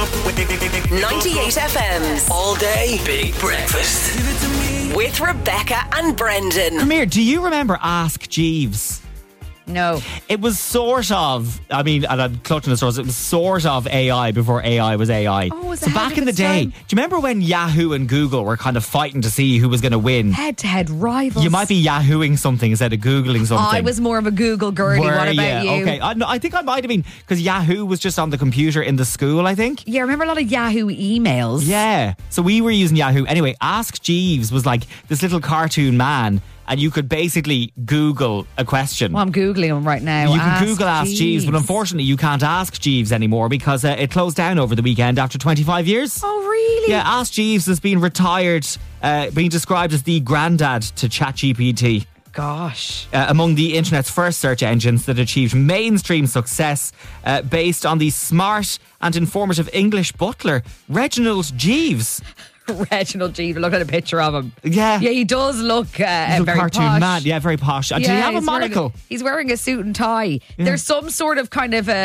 98 FM's All Day Big Breakfast with Rebecca and Brendan. Come here, do you remember Ask Jeeves? No. It was sort of, I mean, and I'm clutching the straws, it was sort of AI before AI was AI. Oh, was it so ahead back of in the its day, time? do you remember when Yahoo and Google were kind of fighting to see who was going to win? Head-to-head rivals. You might be Yahooing something instead of Googling something. I was more of a Google girly. Were What about you? Okay, I think I might have been, because Yahoo was just on the computer in the school, I think. Yeah, I remember a lot of Yahoo emails. Yeah, so we were using Yahoo. Anyway, Ask Jeeves was like this little cartoon man, and you could basically Google a question. Well, I'm Googling them right now. You can Google Ask Jeeves, but unfortunately you can't ask Jeeves anymore because it closed down over the weekend after 25 years. Oh, really? Yeah, Ask Jeeves has been retired, being described as the granddad to ChatGPT. Gosh. Among the internet's first search engines that achieved mainstream success based on the smart and informative English butler, Reginald Jeeves. Reginald Jeeves, look at a picture of him. Yeah. Yeah, he does look very cartoon posh. man. Yeah, very posh. Did he have a monocle? He's wearing a suit and tie. Yeah. There's some sort of kind of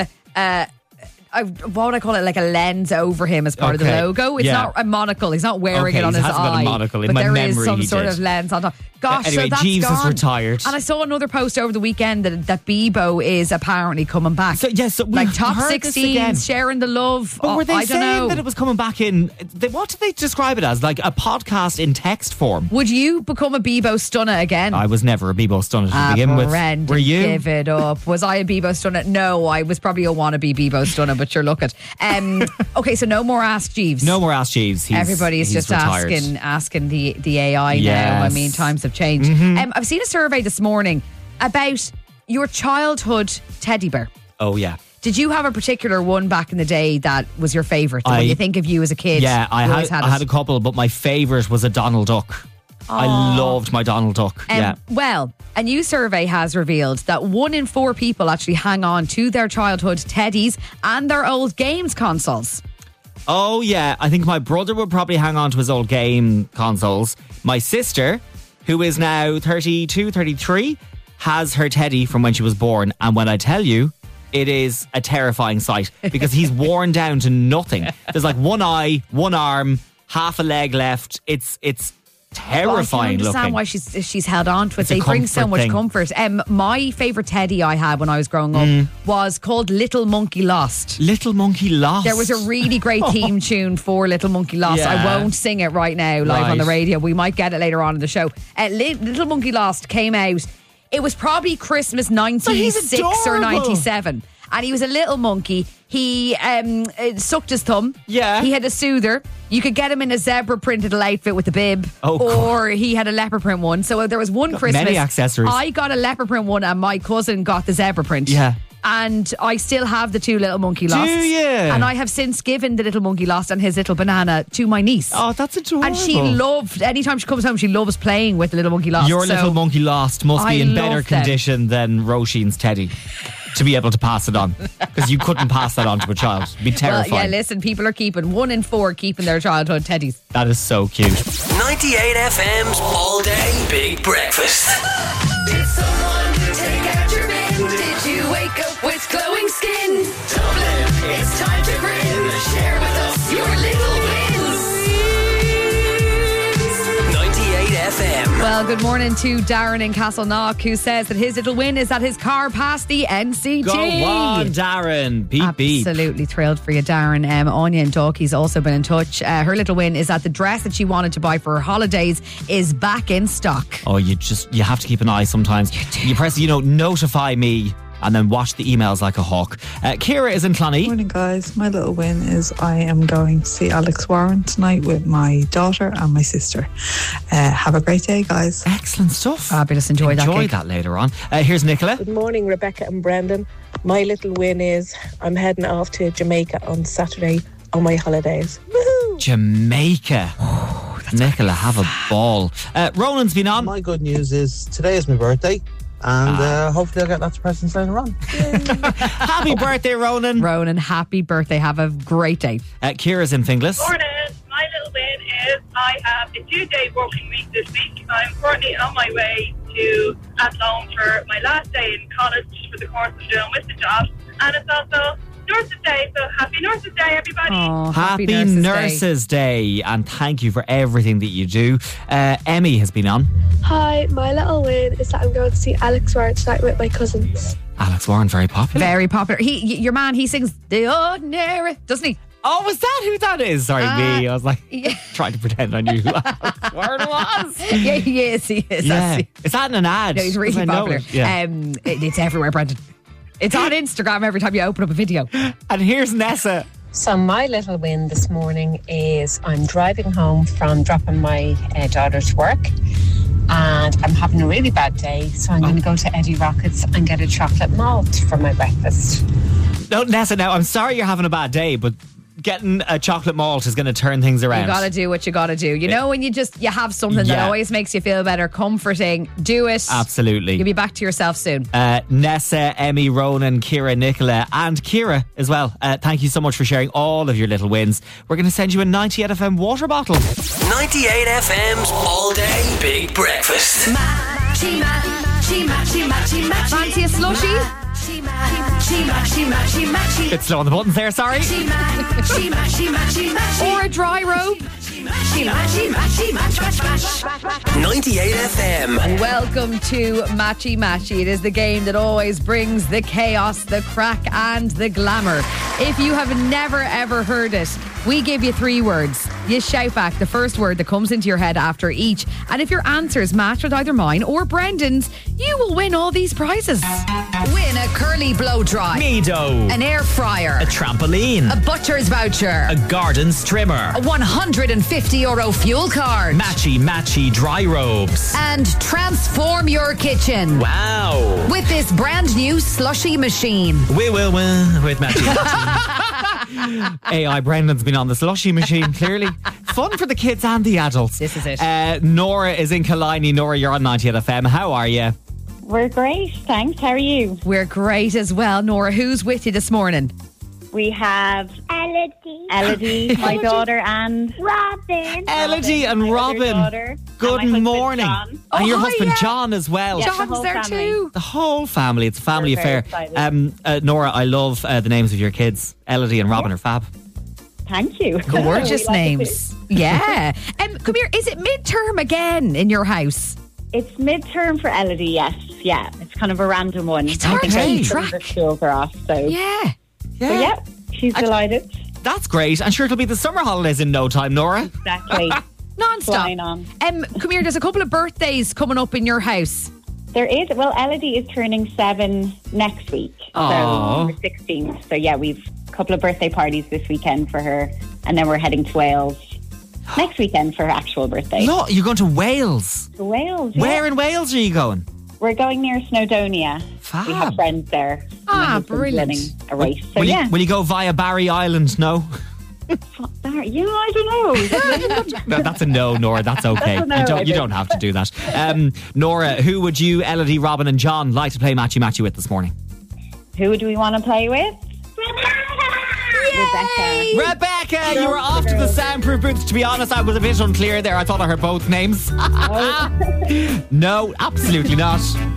what would I call it? Like a lens over him as part of the logo. It's not a monocle. He's not wearing it on his eye. Got a monocle. In but my there memory, is some he sort did. of lens on top. Gosh, anyway, so that's Jeeves gone. is retired. And I saw another post over the weekend that Bebo is apparently coming back. So like top heard 16, sharing the love. But were they I don't saying know. that it was coming back in? What did they describe it as? Like a podcast in text form? Would you become a Bebo stunner again? I was never a Bebo stunner to begin with. Brendan, were you? Give it up. Was I a Bebo stunner? No, I was probably a wannabe Bebo stunner, but sure, look at. Okay, so no more Ask Jeeves. No more Ask Jeeves. Everybody's he's just retired. asking the AI now. Yes. I mean, times have changed. I've seen a survey this morning about your childhood teddy bear. Oh, yeah. Did you have a particular one back in the day that was your favourite? When you think of you as a kid? Yeah, I always had a couple, but my favourite was a Donald Duck. I loved my Donald Duck. Yeah. Well, a new survey has revealed that 1 in 4 people actually hang on to their childhood teddies and their old games consoles. Oh, yeah. I think my brother would probably hang on to his old game consoles. My sister, who is now 32, 33, has her teddy from when she was born. And when I tell you, it is a terrifying sight because he's worn down to nothing. There's like one eye, one arm, half a leg left. It's terrifying looking. I can understand why she's held on to it. They bring so much comfort. My favourite teddy I had when I was growing up was called Little Monkey Lost. Little Monkey Lost. There was a really great theme tune for Little Monkey Lost. Yeah. I won't sing it right now live on the radio. We might get it later on in the show. Little Monkey Lost came out. It was probably Christmas 96 or 97. And he was a little monkey. He sucked his thumb. Yeah. He had a soother. You could get him in a zebra printed outfit with a bib. Or he had a leopard print one. So there was one Christmas. Many accessories. I got a leopard print one and my cousin got the zebra print. Yeah. And I still have the 2 Little Monkey Losts. Do you? And I have since given the Little Monkey Lost and his little banana to my niece. Oh, that's adorable. And she loved, anytime she comes home, she loves playing with the Little Monkey Lost. Your Little Monkey Lost must be in better condition than Roisin's teddy to be able to pass it on. Because you couldn't pass that on to a child. It'd be terrifying. Well, yeah, listen, people are keeping 1 in 4 keeping their childhood teddies. That is so cute. 98 FM's All Day Big Breakfast. Did someone take out your bin? Did you wake up with glowing skin? Dublin, it's time to grin. Share with us your little wins. 98 FM. Well, good morning to Darren in Castleknock, who says that his little win is that his car passed the NCT. Go on, Darren. Beep, beep. Absolutely thrilled for you, Darren. Anya in Dalkey's also been in touch. Her little win is that the dress that she wanted to buy for her holidays is back in stock. Oh, you have to keep an eye sometimes. You press, notify me, and then watch the emails like a hawk. Ciara is in Clonee. Morning, guys. My little win is I am going to see Alex Warren tonight with my daughter and my sister. Have a great day, guys. Excellent stuff. Fabulous. Enjoy that later on. Here's Nicola. Good morning, Rebecca and Brendan. My little win is I'm heading off to Jamaica on Saturday on my holidays. Woohoo! Jamaica. Nicola, have a ball. Ronan's been on. My good news is today is my birthday. And hopefully I'll get lots of presents later on. Happy birthday, Ronan. Ronan, happy birthday. Have a great day. Ciara's in Finglas. Morning. My little win is I have a 2-day working week this week. I'm currently on my way to Athlone for my last day in college for the course I'm doing with the job. And it's also Nurses Day, so happy Nurses Day. Day, everybody. Oh, Happy Nurses Day. And thank you for everything that you do. Emmy has been on. Hi, my little win is that I'm going to see Alex Warren tonight with my cousins. Alex Warren, very popular. Very popular. Your man, he sings The Ordinary, doesn't he? Oh, was that who that is? Sorry, me. I was like trying to pretend I knew who Alex Warren was. Yeah, he is. Yeah. Is that in an ad? No, he's really popular. Yeah. It's everywhere, Brendan. It's on Instagram every time you open up a video. And here's Nessa. So my little win this morning is I'm driving home from dropping my daughter to work, and I'm having a really bad day, so I'm going to go to Eddie Rockets and get a chocolate malt for my breakfast. No, Nessa, now I'm sorry you're having a bad day, but getting a chocolate malt is going to turn things around. You got to do what you got to do. You know, when you have something that always makes you feel better, comforting, do it. Absolutely. You'll be back to yourself soon. Nessa, Emmy, Ronan, Ciara, Nicola, and Ciara as well. Thank you so much for sharing all of your little wins. We're going to send you a 98 FM water bottle. 98 FM's all day big breakfast. Fancy a slushie? Bit slow on the buttons there, sorry. Or a dry robe? 98 FM. Welcome to Matchy Matchy. It is the game that always brings the chaos, the crack, and the glamour. If you have never ever heard it, we give you 3 words. You shout back the first word that comes into your head after each. And if your answers match with either mine or Brendan's, you will win all these prizes. Win a curly blow dry, Nido, an air fryer, a trampoline, a butcher's voucher, a garden trimmer, a €150 fuel card, matchy dry robes, and transform your kitchen. Wow. With this brand new slushy machine. We will win with matchy. AI Brendan's been on the slushy machine, clearly. Fun for the kids and the adults. This is it. Nora is in Killiney. Nora, you're on 98 FM. How are you? We're great, thanks. How are you? We're great as well. Nora, who's with you this morning? We have Elodie, my daughter, and Robin. Elodie and Robin. Good morning. John. And your husband John as well. Yeah, John's there family. too. The whole family. It's a family We're very affair. excited. Nora, I love the names of your kids. Elodie and Robin are fab. Thank you. Gorgeous We like it names. too. Yeah. Come here. Is it midterm again in your house? It's midterm for Elodie, yes. Yeah, it's kind of a random one. It's hard to keep some of track. the schools are off, so Yeah. So yeah, she's delighted. That's great. I'm sure it'll be the summer holidays in no time, Nora. Exactly. Non-stop. Flying on. Come here. There's a couple of birthdays coming up in your house. There is. Well, Elodie is turning 7 next week. Aw. So we're 16th. So yeah, we've a couple of birthday parties this weekend for her, and then we're heading to Wales next weekend for her actual birthday. No, you're going to Wales. To Wales. Where in Wales are you going? We're going near Snowdonia. Fab. We have friends there. Ah, My husband's brilliant. running a race. So will, yeah. will you go via Barry Island? No? Yeah, I don't know. No, that's a no, Nora. That's okay. That's a no, you don't have to do that. Nora, who would you, Elodie, Robin and John, like to play Matchy Matchy with this morning? Who do we want to play with? Rebecca, you were off to the soundproof booth. To be honest, I was a bit unclear there. I thought I heard both names. No, absolutely not.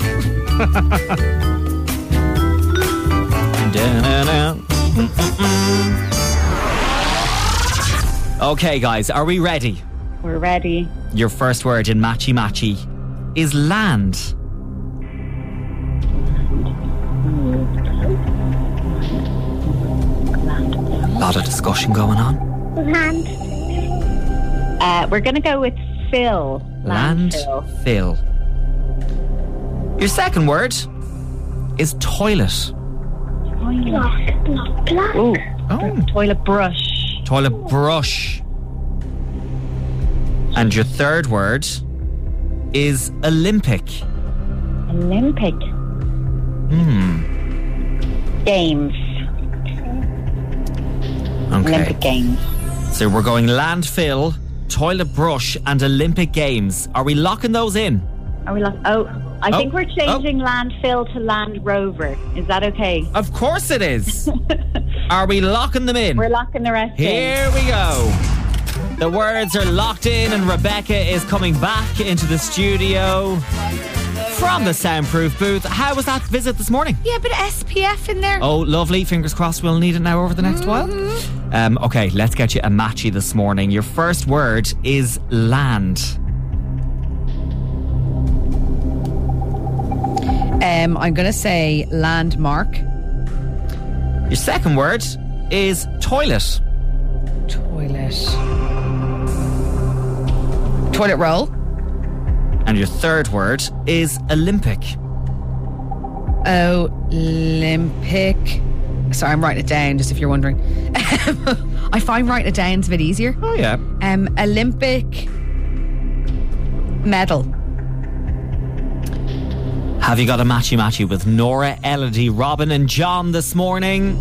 Okay, guys, are we ready? We're ready. Your first word in Matchy Matchy is land. A lot of discussion going on. Land. We're going to go with Phil. Landfill. Your second word is toilet. Block. Ooh. Oh. Toilet brush. Toilet brush. And your third word is Olympic. Olympic. Games. Okay. Olympic Games. So we're going landfill, toilet brush, and Olympic Games. Are we locking those in? Are we like? I think we're changing landfill to Land Rover. Is that okay? Of course it is. Are we locking them in? We're locking the rest in. Here we go. The words are locked in, and Rebecca is coming back into the studio from the soundproof booth. How was that visit this morning? Yeah, a bit of SPF in there. Oh, lovely. Fingers crossed we'll need it now over the next while. Okay, let's get you a matchy this morning. Your first word is land. I'm going to say landmark. Your second word is toilet. Toilet roll. And your third word is Olympic. Olympic. Sorry, I'm writing it down, just if you're wondering. I find writing it down is a bit easier. Oh, yeah. Olympic medal. Have you got a matchy with Nora, Elodie, Robin and John this morning?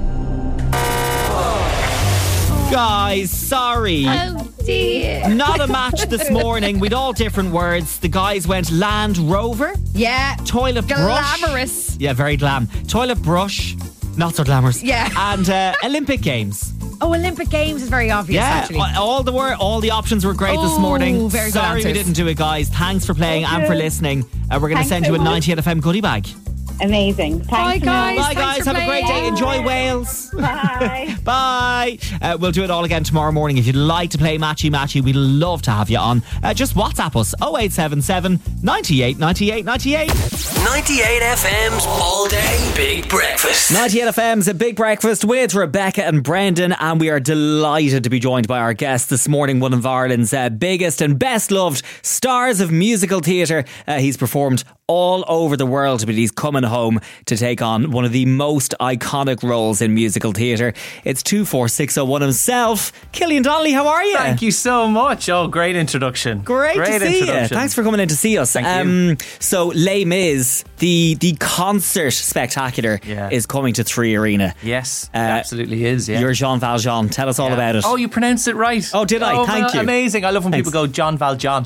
Guys, sorry. Oh dear. Not a match this morning. We'd all different words. The guys went Land Rover. Yeah. Toilet brush. Glamorous. Yeah, very glam. Toilet brush. Not so glamorous. Yeah. And Olympic Games. Oh, Olympic Games is very obvious, actually. all the options were great this morning. Very good Sorry we answers. didn't do it, guys. Thanks for playing and for listening. We're going to Thanks send so you a much. 98FM goodie bag. Amazing. Thanks. Bye, guys. Bye, guys. Have a great day. Enjoy Wales. Bye. Bye. We'll do it all again tomorrow morning. If you'd like to play Matchy, we'd love to have you on. Just WhatsApp us 0877 98 98 98. 98 FM's All Day Big Breakfast. 98 FM's A Big Breakfast with Rebecca and Brendan, and we are delighted to be joined by our guest this morning, one of Ireland's biggest and best loved stars of musical theatre. He's performed all over the world, but he's coming home to take on one of the most iconic roles in musical theatre. It's 24601 himself. Killian Donnelly, how are you? Thank you so much. Oh, great introduction. Great to see you. Thanks for coming in to see us. Thank you. So Les Mis, the concert spectacular is coming to 3 Arena. Yes, it absolutely is. Yeah. You're Jean Valjean. Tell us all about it. Oh, you pronounced it right. Oh, did I? Thank you. Amazing. I love when people go Jean Valjean.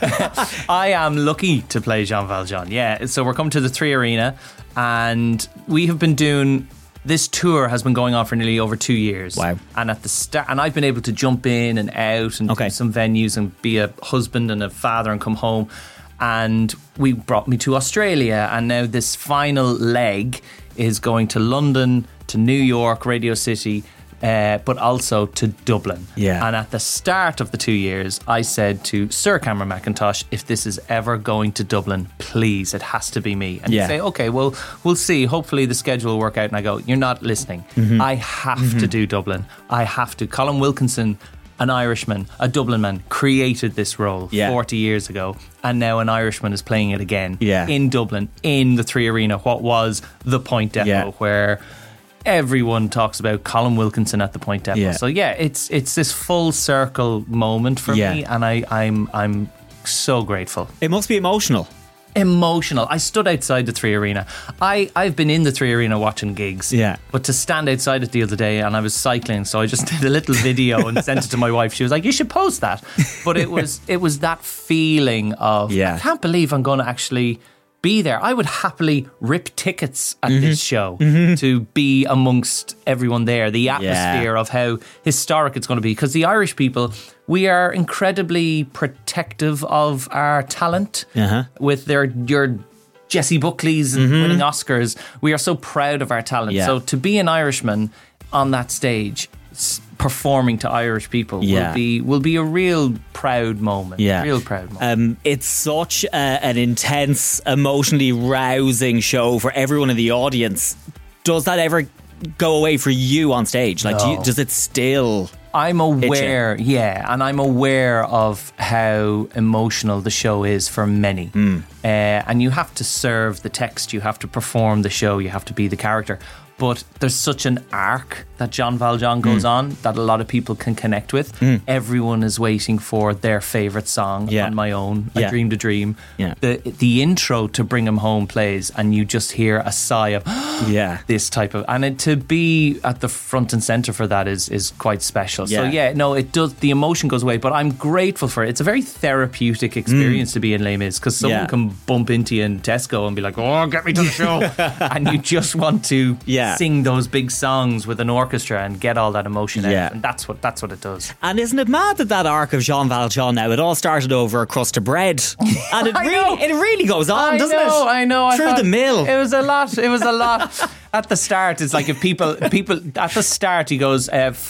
I am lucky to play Jean Valjean. Yeah. So we're coming to the 3 Arena, and we have been doing. This tour has been going on for nearly over 2 years. Wow. And at the start, and I've been able to jump in and out and do some venues and be a husband and a father and come home. And we brought me to Australia, and now this final leg is going to London, to New York, Radio City, but also to Dublin. Yeah. And at the start of the 2 years, I said to Sir Cameron McIntosh, if this is ever going to Dublin, please, it has to be me. And he'd say, okay, well, we'll see. Hopefully the schedule will work out. And I go, you're not listening. I have to do Dublin. I have to. Colin Wilkinson, an Irishman, a Dublin man, created this role 40 years ago, and now an Irishman is playing it again in Dublin, in the 3 Arena, what was the Point Depot, where everyone talks about Colin Wilkinson at the Point Depot. So it's this full circle moment for me, and I'm so grateful. It must be emotional. I stood outside the 3 Arena. I've been in the 3 Arena watching gigs, but to stand outside it the other day, and I was cycling, so I just did a little video and sent it to my wife. She was like, you should post that. But it was that feeling of I can't believe I'm going to actually be there. I would happily rip tickets at this show to be amongst everyone there. The atmosphere of how historic it's going to be, because the Irish people, we are incredibly protective of our talent with your Jessie Buckleys and winning Oscars. We are so proud of our talent. So to be an Irishman on that stage performing to Irish people will be a real proud moment. Real proud moment. It's such an intense, emotionally rousing show for everyone in the audience. Does that ever go away for you on stage? Like, does it still? I'm aware, and I'm aware of how emotional the show is for many. And you have to serve the text, you have to perform the show, you have to be the character. But there's such an arc that Jean Valjean goes on that a lot of people can connect with. Everyone is waiting for their favourite song on my own, I Dreamed a Dream. The intro to Bring 'Em Home plays, and you just hear a sigh of this type of... And to be at the front and centre for that is quite special. So it does. The emotion goes away, but I'm grateful for it. It's a very therapeutic experience to be in Les Mis, because someone can bump into you in Tesco and be like, oh, get me to the show. And you just want to sing those big songs with an orchestra and get all that emotion out. And that's what it does. And isn't it mad that arc of Jean Valjean now, it all started over a crust of bread. And it really goes on, doesn't it? I know. Through the mill. It was a lot. At the start, it's like if people at the start, he goes,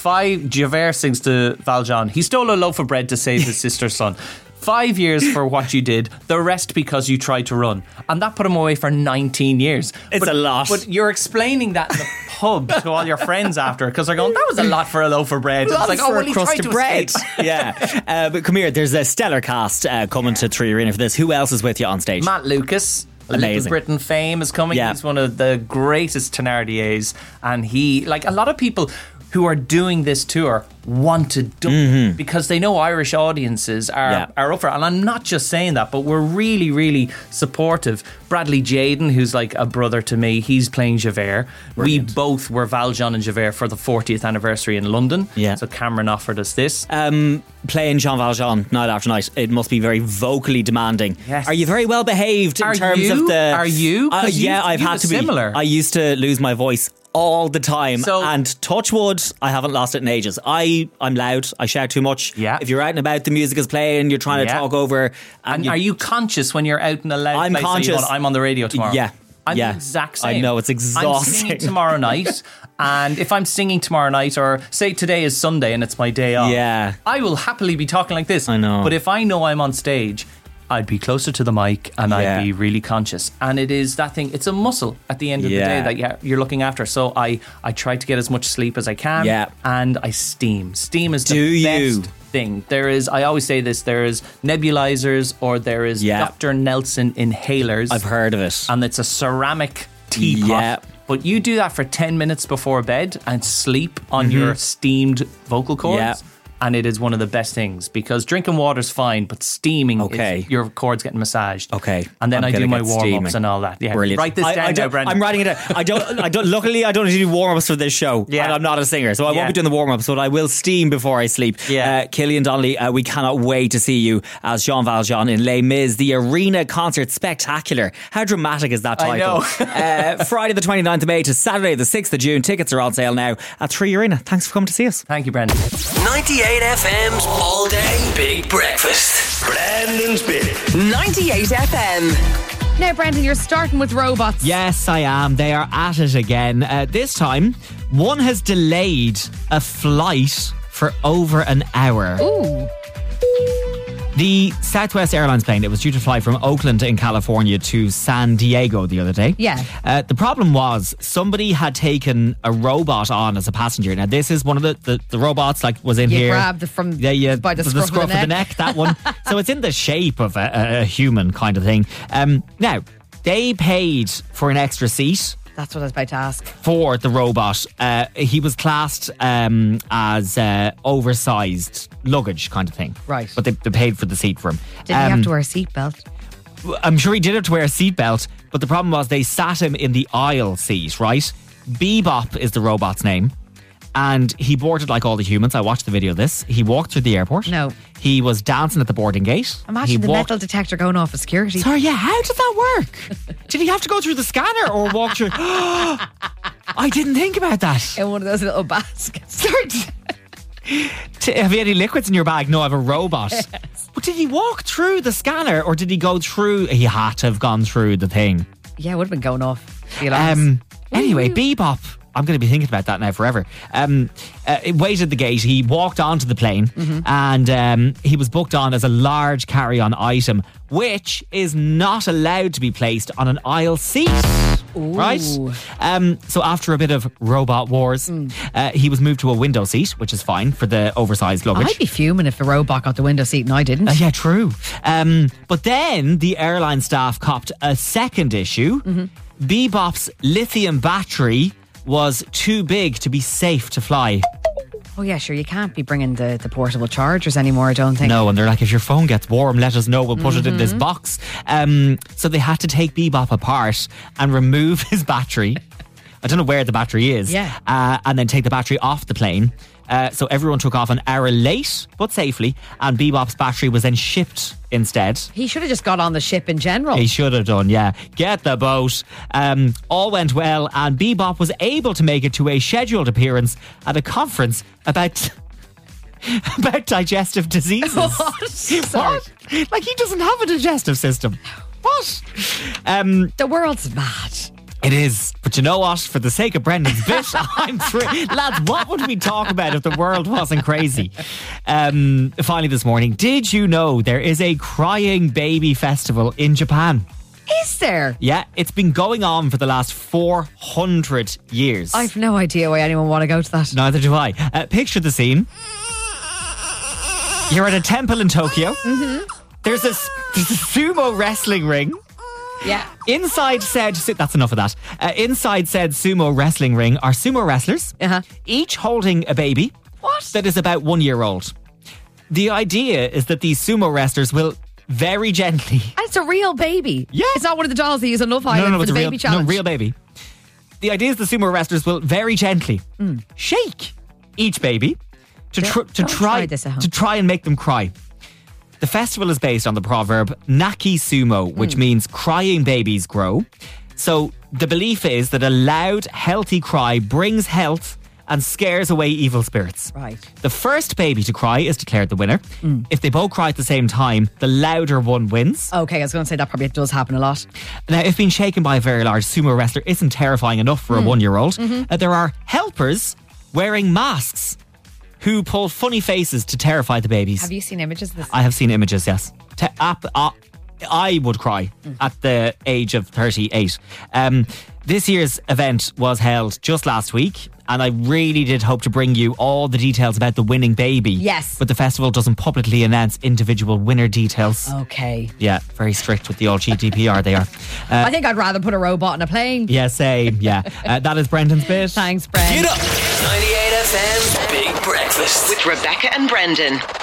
Javert sings to Valjean, he stole a loaf of bread to save his sister's son. 5 years for what you did, the rest because you tried to run. And that put him away for 19 years. It's a lot. But you're explaining that in the pub to all your friends after, because they're going, that was a lot for a loaf of bread. It's like, he crust of bread. Yeah. But come here, there's a stellar cast coming to Three Arena for this. Who else is with you on stage? Matt Lucas. Amazing. Little Britain fame is coming. He's one of the greatest Thenardiers. And he, like a lot of people who are doing this tour, want to do because they know Irish audiences are up for it. And I'm not just saying that, but we're really, really supportive. Bradley Jaden, who's like a brother to me, he's playing Javert. Brilliant. We both were Valjean and Javert for the 40th anniversary in London. So Cameron offered us this. Playing Jean Valjean night after night, it must be very vocally demanding. Yes. Are you very well behaved in terms of the... Are you? I've had to be. Similar. I used to lose my voice all the time, and touch wood, I haven't lost it in ages. I'm loud, I shout too much. If you're out and about, the music is playing, you're trying to talk over. And are you conscious when you're out in a loud I'm place? conscious. I'm on the radio tomorrow. I'm the exact same. I know, it's exhausting. I'm singing tomorrow night, and if I'm singing tomorrow night, or say today is Sunday and it's my day off, I will happily be talking like this. I know. But if I know I'm on stage, I'd be closer to the mic and I'd be really conscious. And it is that thing, it's a muscle at the end of the day that you're looking after. So I try to get as much sleep as I can, and I steam. Steam is the best thing. There is, I always say this, there is nebulizers, or there is Dr. Nelson inhalers. I've heard of it. And it's a ceramic teapot. But you do that for 10 minutes before bed and sleep on your steamed vocal cords. And it is one of the best things, because drinking water's fine, but steaming, is your cords getting massaged. And then I do my warm-ups and all that. Brilliant. Write this down now, Brendan. I'm writing it down. Luckily, I don't need to do warm-ups for this show. And I'm not a singer, so I won't be doing the warm-ups, but I will steam before I sleep. Killian Donnelly, we cannot wait to see you as Jean Valjean in Les Mis, the Arena Concert Spectacular. How dramatic is that title? I know. Friday the 29th of May to Saturday the 6th of June. Tickets are on sale now at Three Arena. Thanks for coming to see us. Thank you, Brendan. 98 FM's All Day Big Breakfast. Brandon's Bit. 98 FM. Now, Brendan, you're starting with robots. Yes, I am. They are at it again. This time, one has delayed a flight for over an hour. Ooh. The Southwest Airlines plane, it was due to fly from Oakland in California to San Diego the other day. The problem was somebody had taken a robot on as a passenger. Now, this is one of the robots, like, was in here. You grabbed it from by the scruff of the neck. That one. So it's in the shape of a human kind of thing. Now, they paid for an extra seat. That's what I was about to ask. For the robot. He was classed as oversized luggage kind of thing. Right. But they paid for the seat for him. Did he have to wear a seatbelt? I'm sure he did have to wear a seatbelt, but the problem was they sat him in the aisle seat, right? Bebop is the robot's name. And he boarded like all the humans. I watched the video of this. He walked through the airport. No. He was dancing at the boarding gate. Imagine the metal detector going off of security. Sorry, how did that work? Did he have to go through the scanner or walk through? I didn't think about that. In one of those little baskets. Have you any liquids in your bag? No, I have a robot. Yes. But did he walk through the scanner, or did he go through? He had to have gone through the thing. Yeah, it would have been going off. Anyway, Bebop. I'm going to be thinking about that now forever. It waited at the gate. He walked onto the plane, and he was booked on as a large carry-on item, which is not allowed to be placed on an aisle seat. Ooh. Right? So after a bit of robot wars, he was moved to a window seat, which is fine for the oversized luggage. I'd be fuming if the robot got the window seat and I didn't. Yeah, true. But then the airline staff copped a second issue. Bebop's lithium battery was too big to be safe to fly. Oh yeah, sure, you can't be bringing the portable chargers anymore, I don't think. No, and they're like, if your phone gets warm, let us know, we'll put it in this box. So they had to take Bebop apart and remove his battery. I don't know where the battery is. Yeah. And then take the battery off the plane. So everyone took off an hour late, but safely, and Bebop's battery was then shipped instead. He should have just got on the ship in general. He should have done, yeah. Get the boat. All went well, and Bebop was able to make it to a scheduled appearance at a conference about digestive diseases. What? Like, he doesn't have a digestive system. What? The world's mad. It is. But you know what? For the sake of Brendan's bit, I'm thrilled. Lads, what would we talk about if the world wasn't crazy? Finally this morning, did you know there is a crying baby festival in Japan? Is there? Yeah, it's been going on for the last 400 years. I've no idea why anyone want to go to that. Neither do I. Picture the scene. You're at a temple in Tokyo. Mm-hmm. There's a sumo wrestling ring. Yeah. Inside said... That's enough of that. Inside said sumo wrestling ring are sumo wrestlers, each holding a baby that is about 1 year old. The idea is that these sumo wrestlers will very gently... And it's a real baby. Yeah. It's not one of the dolls they use on Love Island for the baby challenge. No, real baby. The idea is the sumo wrestlers will very gently shake each baby to try and make them cry. The festival is based on the proverb Naki Sumo, which means crying babies grow. So the belief is that a loud, healthy cry brings health and scares away evil spirits. Right. The first baby to cry is declared the winner. If they both cry at the same time, the louder one wins. Okay, I was going to say that probably does happen a lot. Now, if being shaken by a very large sumo wrestler isn't terrifying enough for a 1 year old, there are helpers wearing masks who pull funny faces to terrify the babies. Have you seen images of this? I have seen images, yes. I would cry at the age of 38. This year's event was held just last week, and I really did hope to bring you all the details about the winning baby. Yes. But the festival doesn't publicly announce individual winner details. Okay. Yeah, very strict with the old GDPR they are. I think I'd rather put a robot on a plane. Yeah, same. Yeah. That is Brendan's bit. Thanks, Bren. Get up. 98 FM's Big Breakfast with Rebecca and Brendan.